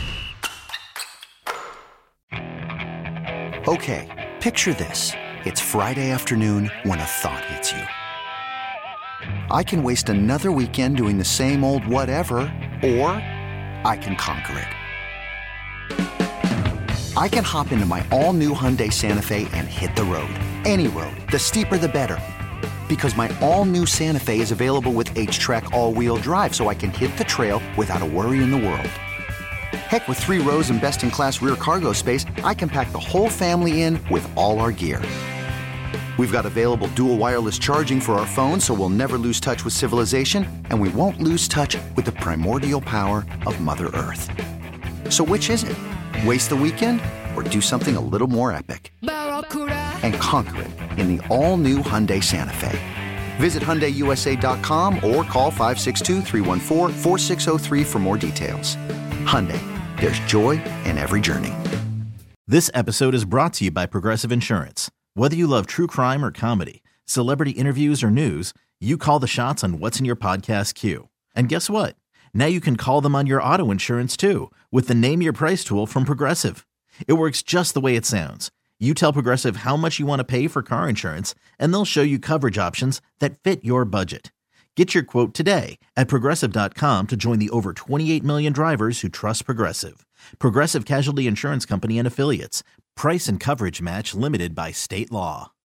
Okay, picture this. It's Friday afternoon when a thought hits you. I can waste another weekend doing the same old whatever, or I can conquer it. I can hop into my all-new Hyundai Santa Fe and hit the road. Any road. The steeper, the better. Because my all-new Santa Fe is available with H-Track all-wheel drive, so I can hit the trail without a worry in the world. Heck, with three rows and best-in-class rear cargo space, I can pack the whole family in with all our gear. We've got available dual wireless charging for our phones, so we'll never lose touch with civilization, and we won't lose touch with the primordial power of Mother Earth. So which is it? Waste the weekend or do something a little more epic? And conquer it in the all-new Hyundai Santa Fe. Visit Hyundai U S A dot com or call five six two, three one four, four six zero three for more details. Hyundai, there's joy in every journey. This episode is brought to you by Progressive Insurance. Whether you love true crime or comedy, celebrity interviews or news, you call the shots on what's in your podcast queue. And guess what? Now you can call them on your auto insurance too with the Name Your Price tool from Progressive. It works just the way it sounds. You tell Progressive how much you want to pay for car insurance, and they'll show you coverage options that fit your budget. Get your quote today at Progressive dot com to join the over twenty-eight million drivers who trust Progressive. Progressive Casualty Insurance Company and Affiliates. Price and coverage match limited by state law.